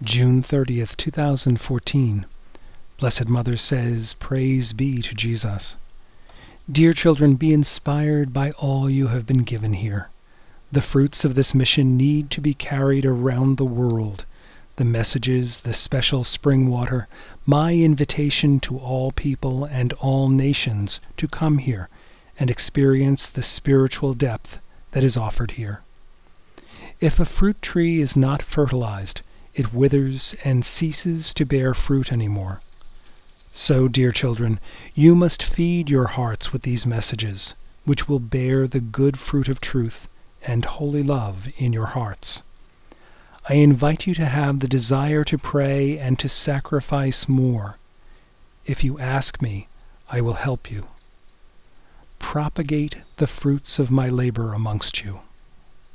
June 30th, 2014. Blessed Mother says, Praise be to Jesus. Dear children, be inspired by all you have been given here. The fruits of this mission need to be carried around the world. The messages, the special spring water, my invitation to all people and all nations to come here and experience the spiritual depth that is offered here. If a fruit tree is not fertilized, it withers and ceases to bear fruit anymore. So, dear children, you must feed your hearts with these messages, which will bear the good fruit of truth and holy love in your hearts. I invite you to have the desire to pray and to sacrifice more. If you ask me, I will help you. Propagate the fruits of my labor amongst you.